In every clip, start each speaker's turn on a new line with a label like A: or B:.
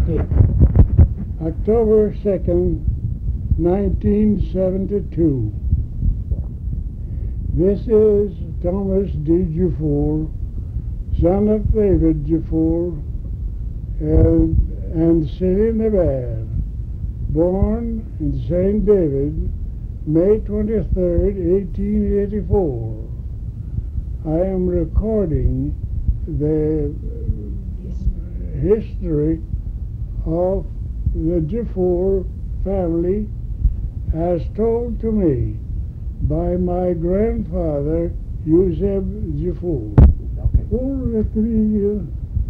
A: Okay.
B: October 2nd, 1972. This is Thomas D. Dufour, son of David Dufour and Celine Hébert, born in St. David, May 23rd, 1884. I am recording the history of the Dufour family as told to me by my grandfather, Eusèbe Dufour.
A: Okay.
B: Pour écrire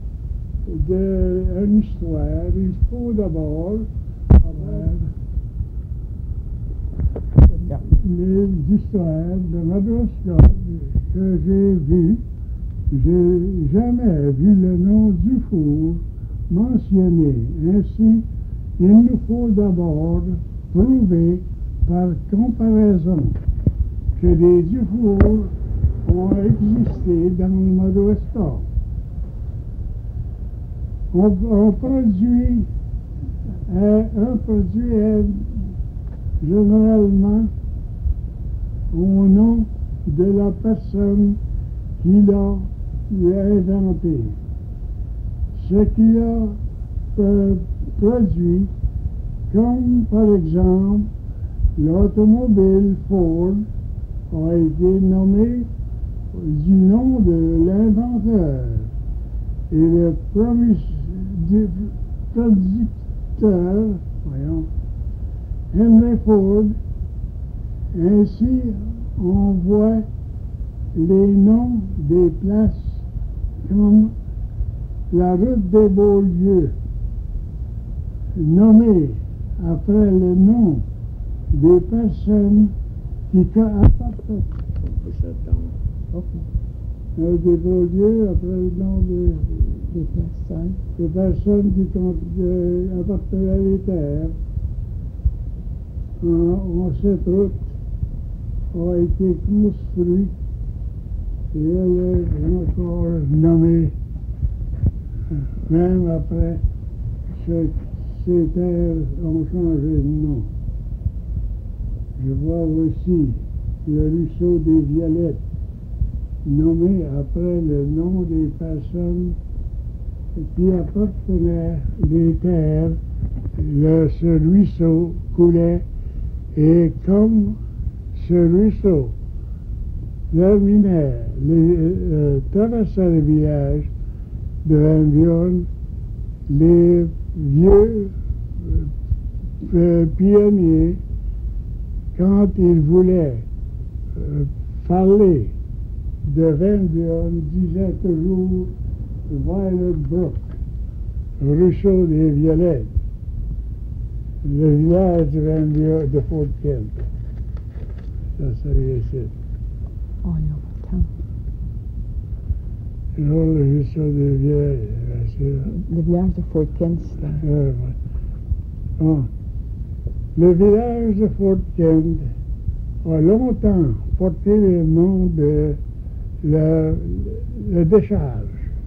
B: une histoire, il faut d'abord les histoires de Madagascar que j'ai vues. J'ai jamais vu le nom Dufour mentionné. Ainsi, il nous faut d'abord prouver par comparaison que les Dufour ont existé dans le Madagascar. Un produit est généralement au nom de la personne qui l'a inventé. Ce qu'il a produit, comme par exemple l'automobile Ford, a été nommé du nom de l'inventeur et le producteur, Henry Ford. Ainsi, on voit les noms des places comme la route des Beaulieu, nommée après le nom des personnes qui appartenaient. Des Beaulieu après le nom des personnes qui appartenaient à les terres. Cette route a été construite et elle est encore nommée, même après que ces terres ont changé de nom. Je vois aussi le ruisseau des Violettes, nommé après le nom des personnes qui appartenaient les terres. Ce ruisseau coulait et comme ce ruisseau terminait, traversait le village de Van les vieux pionniers, quand ils voulaient parler de Van Buren, disaient toujours Violet Brook, ruisseau des Violettes, le village de Van Buren de Fort Kent. Ça serait ici.
C: Oh non,
B: Le ruisseau des Violettes, bien sûr.
C: le village de Fort Kent.
B: Ouais. Bon. Le village de Fort Kent a longtemps porté le nom de la décharge.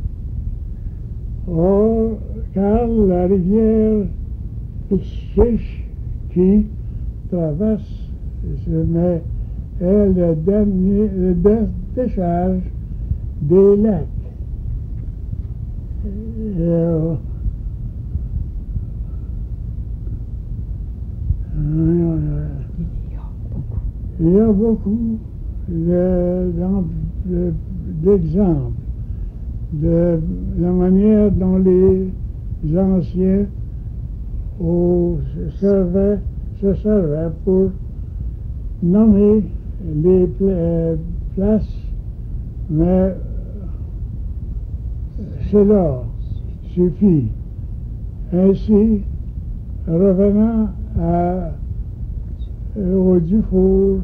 B: Or, car la rivière Fish qui traverse est la décharge des lacs. Il y a beaucoup d'exemples de la manière dont les anciens se servaient pour nommer les places, mais cela suffit. Ainsi, revenant au Dufour,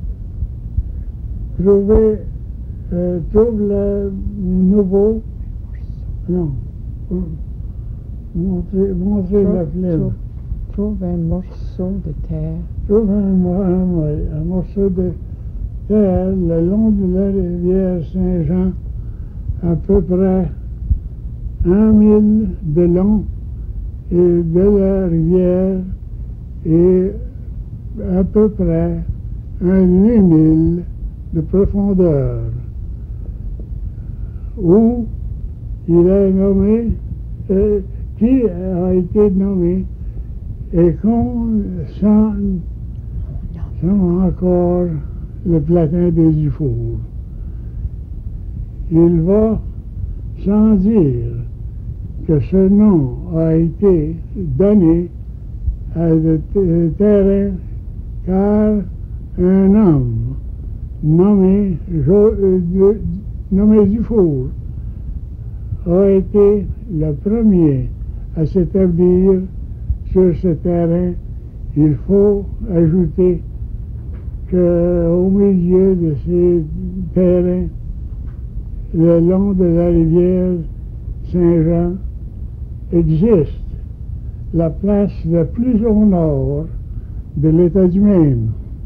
B: trouve le nouveau, non, montrer la flemme.
C: Trouve un morceau de terre.
B: Trouve un morceau de terre le long de la rivière et de la rivière est à peu près un demi-mille de profondeur, où il est nommé, qui a été nommé, et qu'on sent encore le platin des Dufour. Il va sans dire que ce nom a été donné à ce terrain car un homme nommé Dufour a été le premier à s'établir sur ce terrain. Il faut ajouter qu'au milieu de ces terrains, le long de la rivière Saint-Jean, existe la place la plus au nord de l'État du Maine.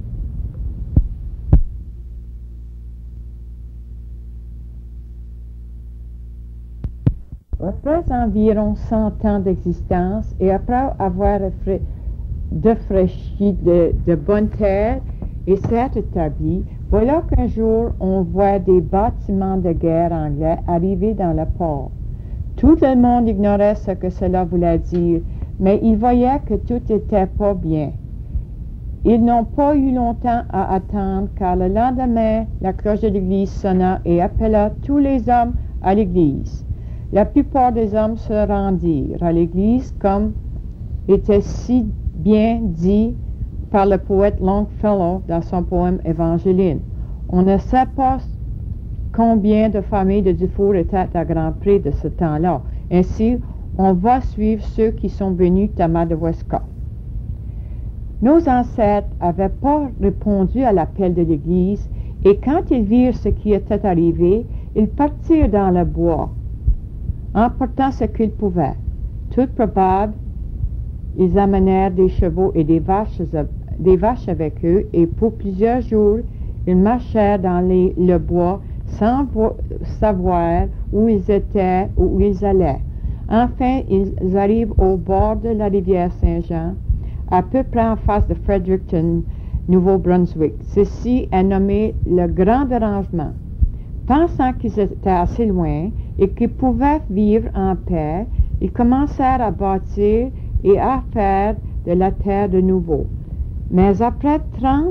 A: Après environ 100 ans d'existence et après avoir défraîchi de bonnes terres et s'est établi, voilà qu'un jour on voit des bâtiments de guerre anglais arriver dans le port. Tout le monde ignorait ce que cela voulait dire, mais ils voyaient que tout n'était pas bien. Ils n'ont pas eu longtemps à attendre, car le lendemain, la cloche de l'église sonna et appela tous les hommes à l'église. La plupart des hommes se rendirent à l'église, comme était si bien dit par le poète Longfellow dans son poème Évangeline. On ne sait pas combien de familles de Dufour étaient à Grand Pré de ce temps-là. Ainsi, on va suivre ceux qui sont venus à Madawaska. Nos ancêtres n'avaient pas répondu à l'appel de l'Église, et quand ils virent ce qui était arrivé, ils partirent dans le bois, emportant ce qu'ils pouvaient. Tout probable, ils amenèrent des chevaux et des vaches avec eux, et pour plusieurs jours, ils marchèrent dans le bois sans savoir où ils étaient ou où ils allaient. Enfin, ils arrivent au bord de la rivière Saint-Jean, à peu près en face de Fredericton, Nouveau-Brunswick. Ceci est nommé le Grand Dérangement. Pensant qu'ils étaient assez loin et qu'ils pouvaient vivre en paix, ils commencèrent à bâtir et à faire de la terre de nouveau. Mais après 30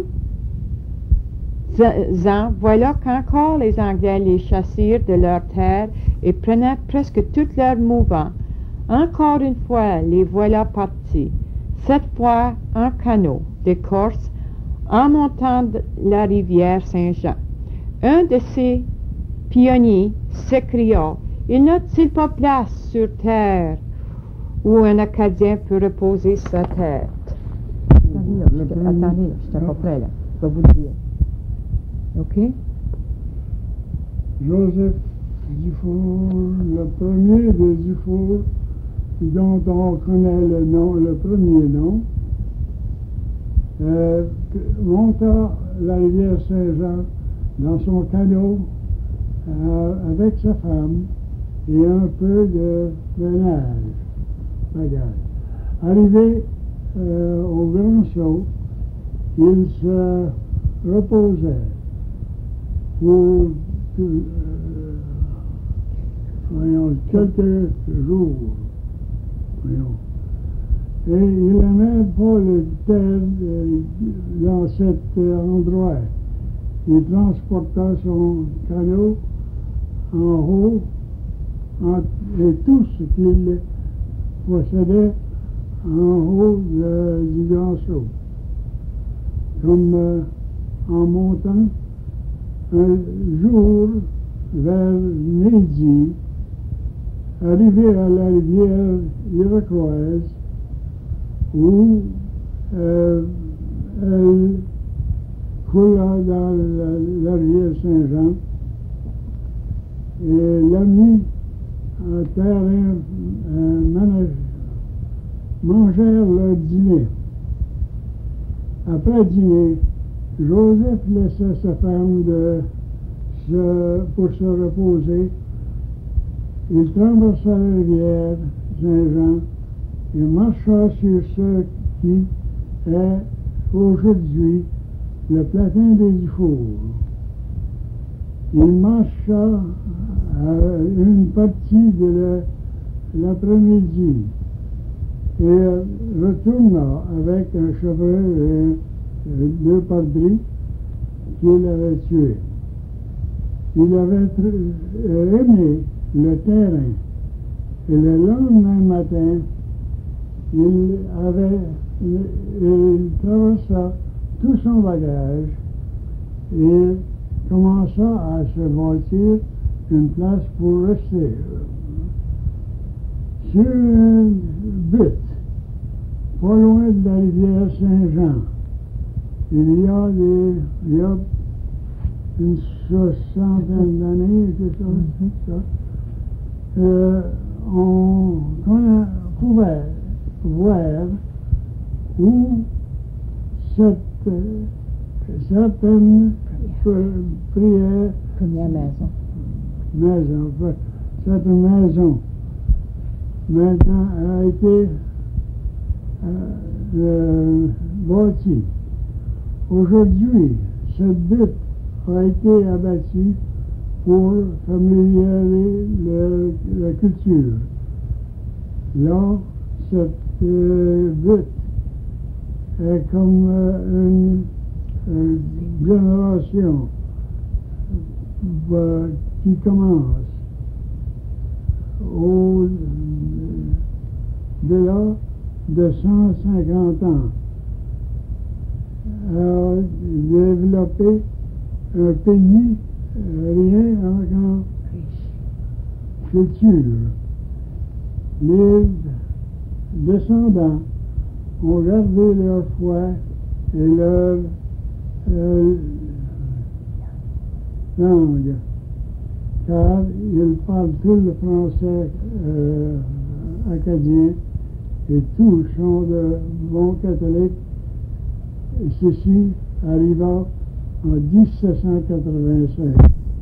A: ans, voilà qu'encore les Anglais les chassirent de leur terre et prenaient presque tout leur mouvement. Encore une fois, les voilà partis, cette fois en canot d'écorce, en montant la rivière Saint-Jean. Un de ces pionniers s'écria: « Il n'a-t-il pas place sur terre où un Acadien peut reposer sa tête? »
C: Attendez, je suis à peu près là. Je vais vous le dire. OK?
B: Joseph Dufour, le premier des Dufour, dont on connaît le nom, le premier nom, monta la rivière Saint-Jean dans son canot avec sa femme et un peu de bagage. Arrivé au Grand Saut, il se reposait pour quelques jours. Et il n'aimait pas le terre dans cet endroit. Il transporta son canot en haut et tout ce qu'il possédait en haut du Grand Saut. Comme en montant, un jour, vers midi, arrivé à la rivière Iroquoise, où elle coula dans la rivière Saint-Jean, et l'a mis en terrain, mangèrent leur dîner. Après dîner, Joseph laissa sa femme pour se reposer. Il traversa la rivière Saint-Jean il marcha sur ce qui est aujourd'hui le platin des Dufours. Il marcha une partie de l'après-midi et retourna avec un chevreuil et 2 perdrix qu'il avait tués. Il avait aimé le terrain et le lendemain matin, il traversa tout son bagage et commença à se bâtir une place pour rester. Sur une butte, pas loin de la rivière Saint-Jean, il y a une 60aine d'années, quelque chose comme ça, on pouvait voir où certaines prières,
A: Première maison.
B: cette maison maintenant a été bâtie. Aujourd'hui, cette butte a été abattue pour familiariser la culture. Là, cette butte est comme une génération qui commence au-delà de 150 ans a développé un pays rien en culture. Les descendants ont gardé leur foi et leur langue, car ils parlent tout le français acadien et tous sont de bons catholiques. Et ceci arriva en 1785.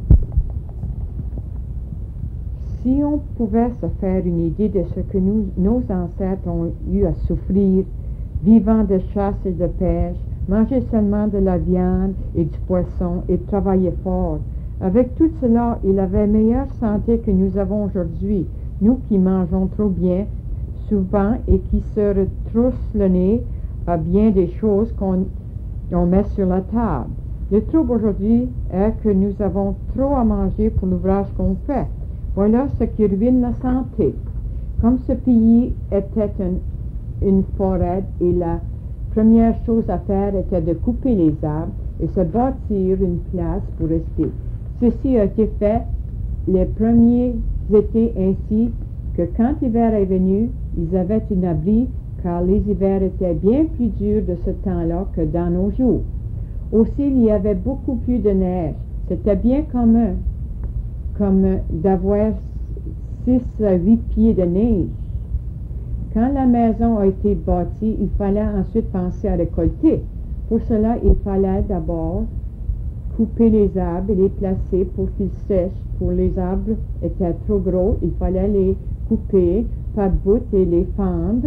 A: Si on pouvait se faire une idée de ce que nos ancêtres ont eu à souffrir, vivant de chasse et de pêche, manger seulement de la viande et du poisson et travailler fort. Avec tout cela, il avait meilleure santé que nous avons aujourd'hui, nous qui mangeons trop bien, souvent, et qui se retroussent le nez à bien des choses qu'on met sur la table. Le trouble aujourd'hui est que nous avons trop à manger pour l'ouvrage qu'on fait. Voilà ce qui ruine la santé. Comme ce pays était une forêt et la première chose à faire était de couper les arbres et se bâtir une place pour rester. Ceci a été fait les premiers étés ainsi que quand l'hiver est venu, ils avaient un abri car les hivers étaient bien plus durs de ce temps-là que dans nos jours. Aussi, il y avait beaucoup plus de neige. C'était bien commun comme d'avoir 6 à 8 pieds de neige. Quand la maison a été bâtie, il fallait ensuite penser à récolter. Pour cela, il fallait d'abord couper les arbres et les placer pour qu'ils sèchent. Pour les arbres étaient trop gros, il fallait les couper par bout et les fendre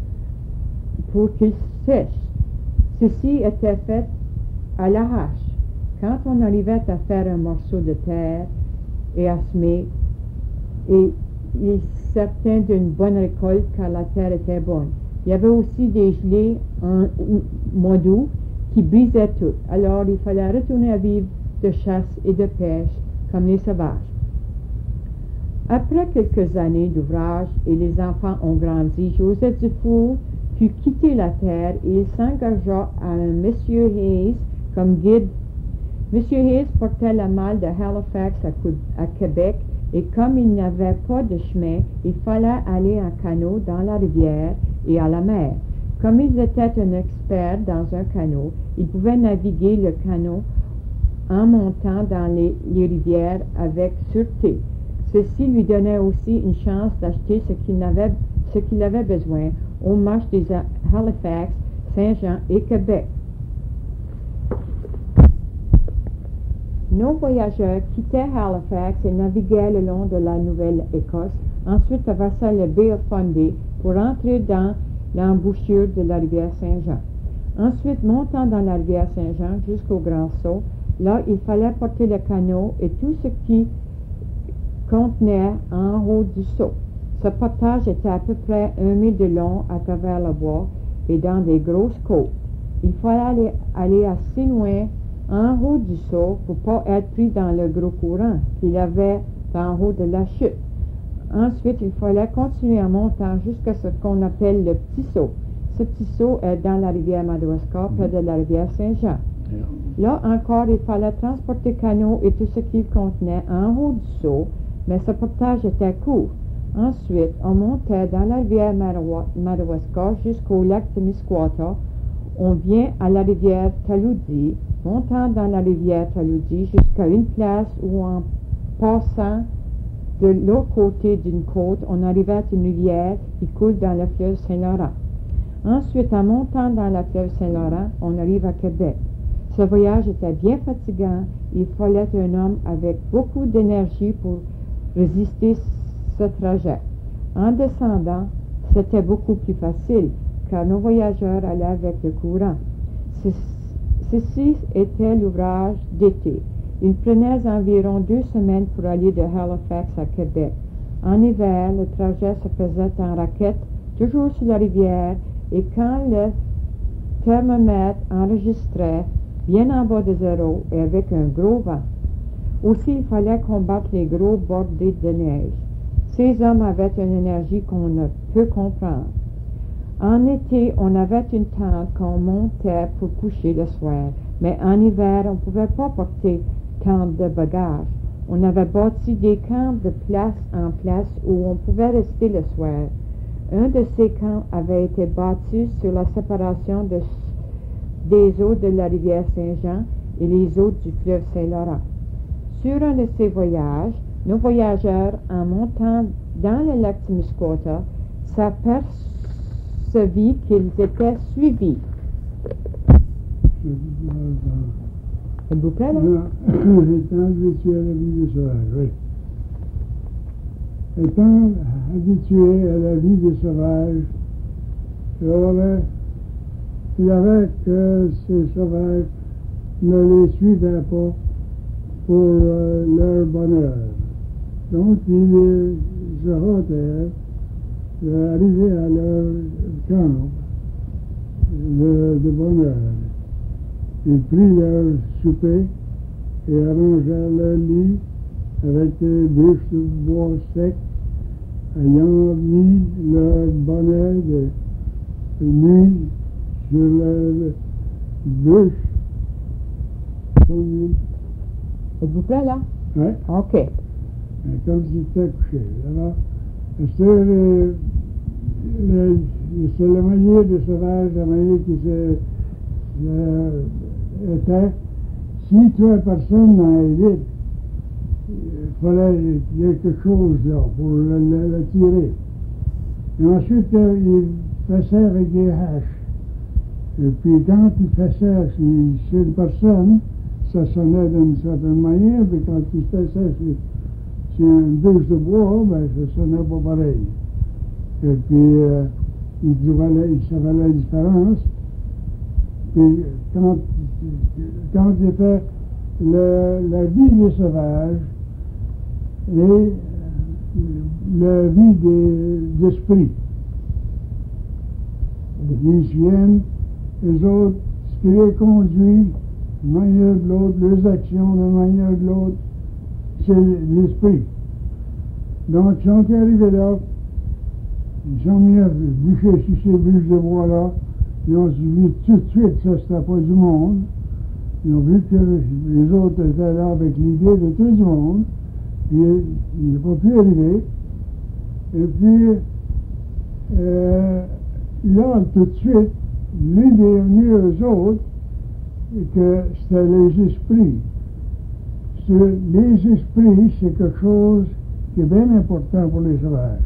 A: pour qu'ils sèchent. Ceci était fait à l'arrache. Quand on arrivait à faire un morceau de terre et à semer, et il est certain d'une bonne récolte car la terre était bonne. Il y avait aussi des gelées en mois d'août qui brisaient tout. Alors il fallait retourner à vivre de chasse et de pêche comme les sauvages. Après quelques années d'ouvrage et les enfants ont grandi, Joseph Dufour put quitter la terre et il s'engagea à un Monsieur Hayes comme guide. Monsieur Hayes portait la malle de Halifax à Québec et comme il n'avait pas de chemin, il fallait aller en canot dans la rivière et à la mer. Comme ils étaient un expert dans un canot, ils pouvaient naviguer le canot en montant dans les rivières avec sûreté. Ceci lui donnait aussi une chance d'acheter ce qu'il avait besoin aux marches des Halifax, Saint-Jean et Québec. Nos voyageurs quittaient Halifax et naviguaient le long de la Nouvelle-Écosse, ensuite traversaient le Bay of Fundy pour entrer dans l'embouchure de la rivière Saint-Jean. Ensuite, montant dans la rivière Saint-Jean jusqu'au Grand Sault, là, il fallait porter le canot et tout ce qui contenait en haut du saut. Ce portage était à peu près 1 mille de long à travers le bois et dans des grosses côtes. Il fallait aller assez loin en haut du saut pour ne pas être pris dans le gros courant qu'il y avait en haut de la chute. Ensuite, il fallait continuer en montant jusqu'à ce qu'on appelle le Petit Saut. Ce Petit Saut est dans la rivière Madawaska, près de la rivière Saint-Jean. Là encore, il fallait transporter le canot et tout ce qu'il contenait en haut du saut, mais ce portage était court. Ensuite, on montait dans la rivière Madawaska jusqu'au lac de Misquata. On vient à la rivière Taloudi, montant dans la rivière Taloudi jusqu'à une place où, en passant de l'autre côté d'une côte, on arrivait à une rivière qui coule dans le fleuve Saint-Laurent. Ensuite, en montant dans le fleuve Saint-Laurent, on arrive à Québec. Ce voyage était bien fatigant. Il fallait un homme avec beaucoup d'énergie pour résister ce trajet. En descendant, c'était beaucoup plus facile, car nos voyageurs allaient avec le courant. Ceci était l'ouvrage d'été. Il prenait environ 2 semaines pour aller de Halifax à Québec. En hiver, le trajet se faisait en raquette, toujours sur la rivière, et quand le thermomètre enregistrait bien en bas de zéro et avec un gros vent. Aussi, il fallait combattre les gros bordées de neige. Ces hommes avaient une énergie qu'on ne peut comprendre. En été, on avait une tente qu'on montait pour coucher le soir, mais en hiver, on ne pouvait pas porter tant de bagages. On avait bâti des camps de place en place où on pouvait rester le soir. Un de ces camps avait été bâti sur la séparation des eaux de la rivière Saint-Jean et les eaux du fleuve Saint-Laurent. Sur un de ces voyages, nos voyageurs, en montant dans le lac de Misquata, s'apercevirent qu'ils étaient suivis. Êtes-vous prêt, là?
B: Étant habitué à la vie des sauvages, oui. Étant habitué à la vie des sauvages, il y avait que ces sauvages ne les suivaient pas pour leur bonheur. Donc, ils se hâtèrent d'arriver à leur camp de bonheur. Ils prirent leur souper et arrangèrent leur lit avec des bûches de bois sec, ayant mis leur bonnet de nuit sur leur bûche.
A: Êtes-vous prêt, là?
B: Oui.
A: OK.
B: Comme s'ils étaient couchés. Alors, c'est le manière de sauvage, la manière qui était, si trois personnes dans les vides, il fallait quelque chose là pour le tirer. Et ensuite, il faisait avec des haches. Et puis quand il faisait sur une personne, ça sonnait d'une certaine manière, puis quand il faisait sur une bûche de bois, ben, ça sonnait pas pareil. Et puis, il savait la différence. Puis quand il fait la vie des sauvages et la vie des esprits, ils viennent, les autres, ce qui les conduit d'une manière de l'autre, leurs actions d'une manière de l'autre, c'est l'esprit. Donc, ils sont arrivés là, ils ont mis à bûcher sur ces bûches de bois-là, ils ont vu tout de suite que ça c'était pas du monde. Ils ont vu que les autres étaient là avec l'idée de tout le monde, puis ils n'ont pas pu arriver. Et puis, là, tout de suite, l'idée est venue aux autres que c'était les esprits. Les esprits, c'est quelque chose qui est bien important pour les sauvages.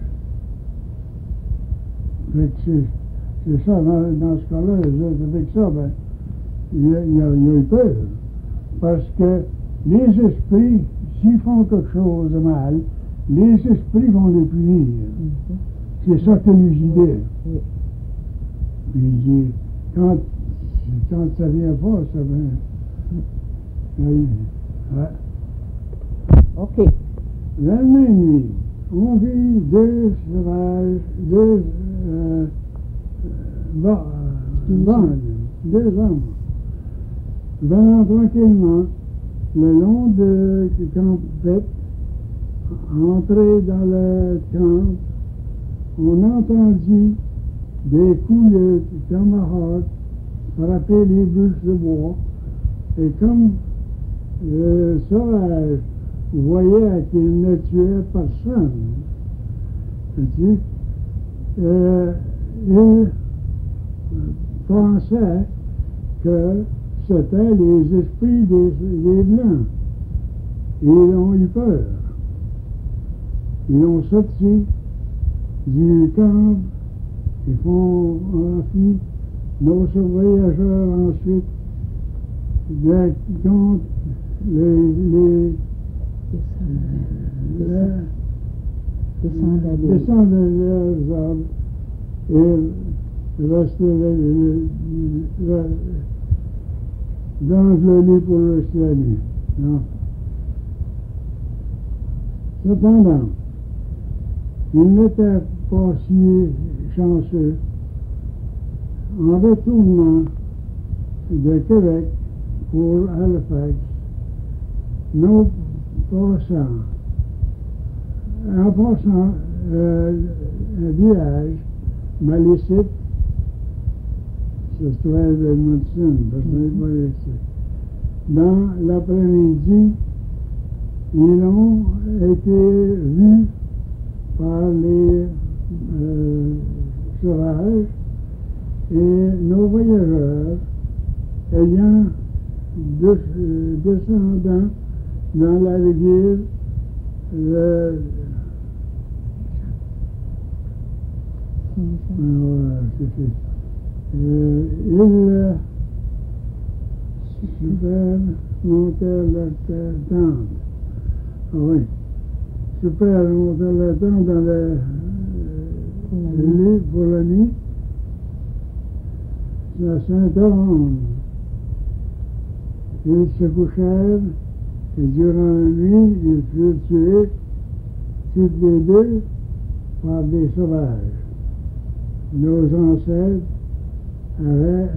B: C'est ça, dans ce cas-là, avec ça, ben, il y a eu peur. Parce que les esprits, s'ils font quelque chose de mal, les esprits vont les punir. C'est ça que nous idées.
C: Oui.
B: Puis il dit, quand ça vient pas, ça vient. Oui. Ouais.
C: OK.
B: La même nuit, on vit deux sauvages, bandes, deux hommes, venant tranquillement le long de campette, entrer dans le camp. On entendit des coups de tomahawk frapper les bûches de bois, et comme le sauvage voyait qu'il ne tuait personne, il pensait que c'était les esprits des Blancs. Ils ont eu peur. Ils ont sorti du camp, ils font enfuir nos voyageurs ensuite contre les descendent de leurs arbres et restent dans le lit pour rester la nuit. Non. Cependant, il n'était pas si chanceux. En retournant de Québec pour Halifax, en passant un village malicite, ça se trouvait à Edmonton, parce que n'est pas ici. Dans l'après-midi, ils ont été vus par les sauvages, et nos voyageurs, ayant descendant dans la rivière, ils montèrent la tente. Oui. Super montèrent la tente dans le lit pour la nuit. À Saint-Orange. Ils se couchèrent et durant la nuit, ils furent tués, toutes les deux, par des sauvages. Nos ancêtres avaient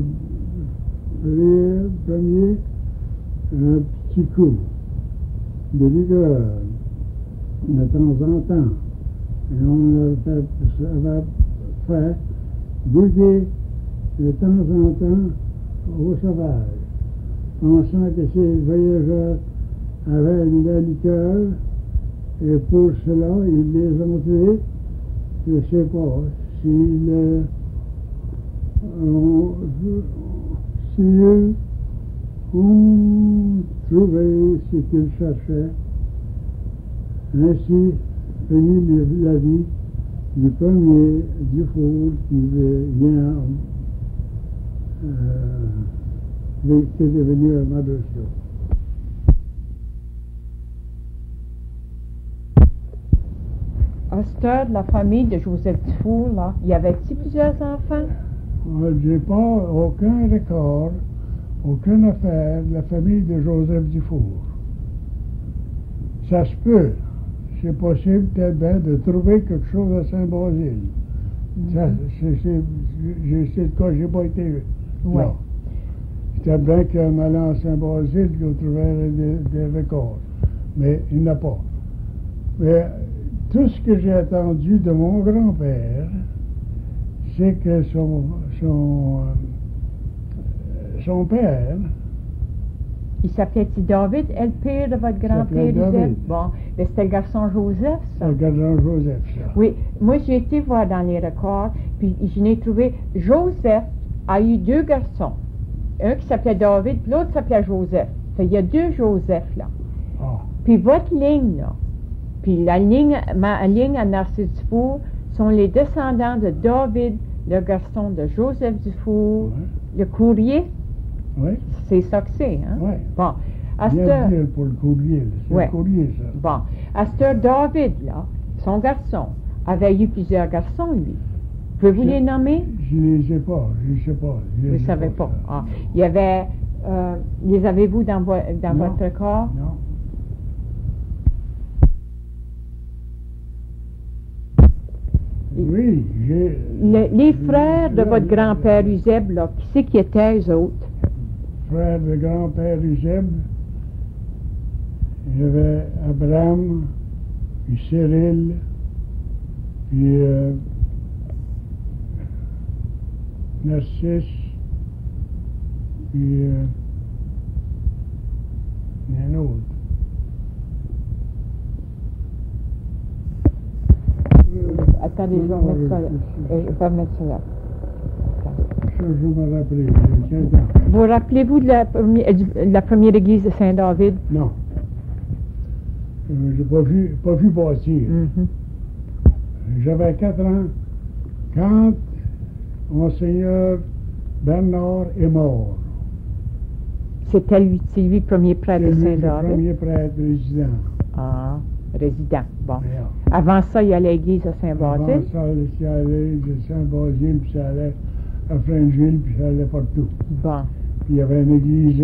B: premier un petit coup de vigueur de temps en temps. Et on avait fait goûter de temps en temps aux sauvages, pensant que ces voyageurs avaient de la liqueur, et pour cela, ils les ont tués. Je ne sais pas s'ils ont trouvé ce qu'ils cherchaient. Ainsi finit la vie du premier Dufour qui vient qui est devenu un Mother Show.
A: À cette heure, la famille de Joseph Dufour, là, y avait-il plusieurs enfants?
B: J'ai pas aucun record, aucune affaire de la famille de Joseph Dufour. Ça se peut. C'est possible peut-être bien de trouver quelque chose à Saint-Basile. C'est de quoi j'ai pas été là. C'était bien qu'en allant à Saint-Basile qu'on trouvait des records. Mais il n'y en a pas. Mais tout ce que j'ai entendu de mon grand-père, c'est que son père...
A: Il s'appelait-il David, le père de votre grand-père, Joseph? Bon, mais c'était le garçon Joseph, ça?
B: Le garçon Joseph, ça.
A: Oui, moi j'ai été voir dans les records, puis je n'ai trouvé... Joseph a eu deux garçons. Un qui s'appelait David, puis l'autre s'appelait Joseph. Fait, il y a deux Joseph, là.
B: Ah.
A: Puis votre ligne, là, puis ma ligne à Narcisse Dufour, sont les descendants de David, le garçon de Joseph Dufour, le courrier.
B: Oui.
A: C'est ça que c'est, hein?
B: Oui.
A: Bon. À cette
B: Bien
A: heure,
B: pour le courrier, c'est le courrier, ça.
A: bon. À cette heure, David, là, son garçon, avait eu plusieurs garçons, lui. Pouvez-vous les nommer?
B: Je ne les ai pas, je ne sais pas.
A: Vous ne savez pas. Ah. Il y avait, les avez-vous dans votre corps?
B: Non. Oui, j'ai...
A: Les frères de votre grand-père Eusèbe, là, qui c'est qui étaient eux autres?
B: Frère de grand-père Eusèbe, il y avait Abraham, puis Cyril, puis Narcisse, puis un autre.
A: Attendez, je vais remettre ça là. Je vais remettre ça là.
B: Ça, je me rappelle, j'ai 15 ans.
A: Vous rappelez-vous de la première église de Saint-David?
B: Non. Je n'ai pas vu bâtir. J'avais 4 ans quand Monseigneur Bernard est mort.
A: C'est lui le premier prêtre de Saint-David?
B: Le premier prêtre résident.
A: Ah, résident, bon.
B: Yeah.
A: Avant ça, il y a l'église à Saint-Basile?
B: Avant ça, il allait à Saint-Basile, puis ça allait à Fringeville, puis ça allait partout.
A: Bon.
B: Puis il y avait une église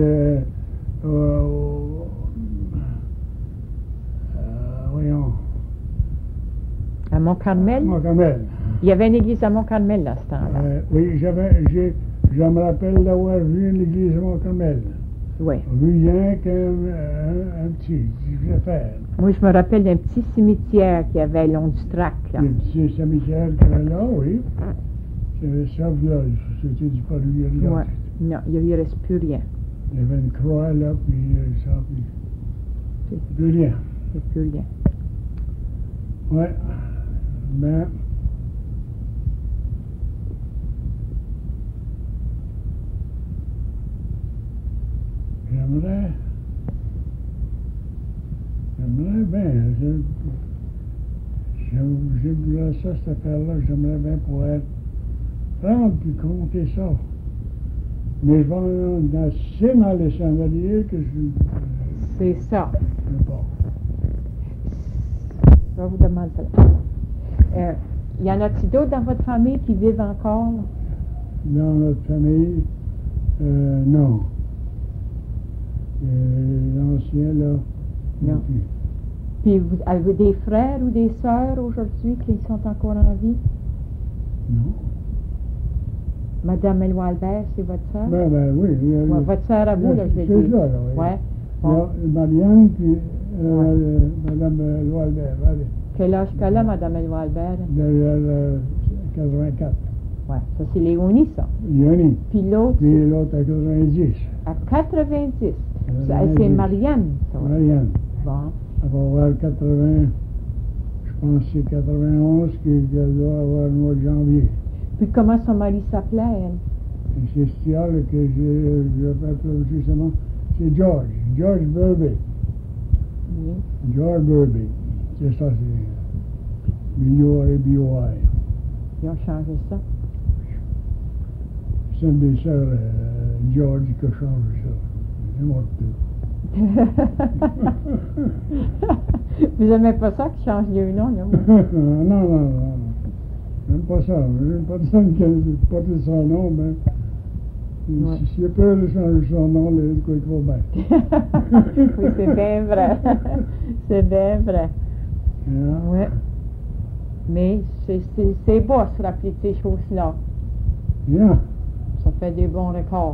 B: voyons.
A: À Mont-Carmel?
B: Mont-Carmel.
A: Il y avait une église à Mont-Carmel dans ce temps-là.
B: Oui, je me rappelle d'avoir vu une église à Mont-Carmel.
A: Oui.
B: Vu rien qu'un petit affaire.
A: Moi, je me rappelle d'un petit cimetière qu'il y avait le long du trac, là.
B: Le petit cimetière qu'il y avait là, oui. C'était ça, là. C'était du palu.
A: Ouais. Non, il ne reste plus rien.
B: Il y avait une croix là, puis ça, puis plus rien.
A: Il n'y a plus rien.
B: Ouais. Ben. J'aimerais bien. J'aimerais ça, cette affaire-là, j'aimerais bien pouvoir prendre puis compter ça. Mais je vais assez dans les chandeliers que je...
A: C'est ça.
B: Je sais pas.
A: Je vais vous demander ça. Y en a-t-il d'autres dans votre famille qui vivent encore? Là?
B: Dans notre famille, non. L'ancien, là,
A: non plus. Puis vous avez des frères ou des sœurs aujourd'hui qui sont encore en vie?
B: Non.
A: Madame Éloi Albert, c'est votre sœur?
B: Ben oui.
A: Ouais, votre sœur à vous, là, je vais dire.
B: C'est ça, là, oui.
A: Ouais. Bon.
B: Marianne, puis Madame Éloi Albert. Allez.
A: Quel âge qu'elle a, Madame Éloi Albert?
B: Derrière 84.
A: Ouais, ça c'est Léonie, ça.
B: Léonie.
A: Puis l'autre?
B: Puis l'autre à 90.
A: À 90. C'est Marianne, ça.
B: Marianne.
A: Bon.
B: Elle va avoir 80, je pense que c'est 91 qu'elle doit avoir le mois de janvier.
A: Puis comment son mari s'appelait, elle?
B: C'est ce là que je rappelle justement, c'est George Burby.
A: Oui.
B: George Burby. C'est ça, c'est B-O-R-B-O-I.
A: Ils ont changé ça.
B: C'est une des sœurs George qui a changé ça. C'est morte.
A: Vous n'aimez pas ça qu'ils changent de nom, là?
B: Non. J'aime pas ça. J'aime pas ça qui porte son nom, mais
A: ouais.
B: Si il a peur de changer son nom, il faut bien.
A: Oui, c'est bien vrai. C'est bien vrai.
B: Yeah.
A: Oui. Mais c'est beau à se rappeler de ces choses-là.
B: Yeah.
A: Ça fait des bons records.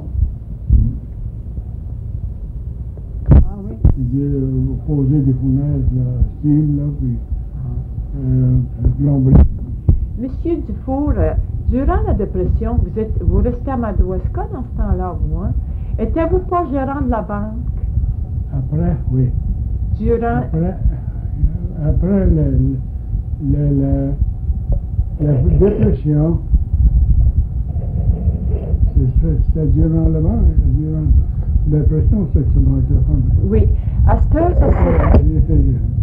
A: Ah oui.
B: Poser des fenêtres, là, style, là, puis plomberie.
A: Monsieur Dufour, durant la dépression, vous restez à Madawaska dans ce temps-là, vous, hein? Étiez-vous pas gérant de la banque?
B: Après, oui.
A: Durant...
B: Après la dépression, c'était durant la banque, durant la dépression, c'est que ça m'a été.
A: Oui. À cette heure, ça serait...